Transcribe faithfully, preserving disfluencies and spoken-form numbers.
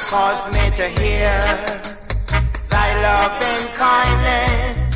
cause me to hear thy love and kindness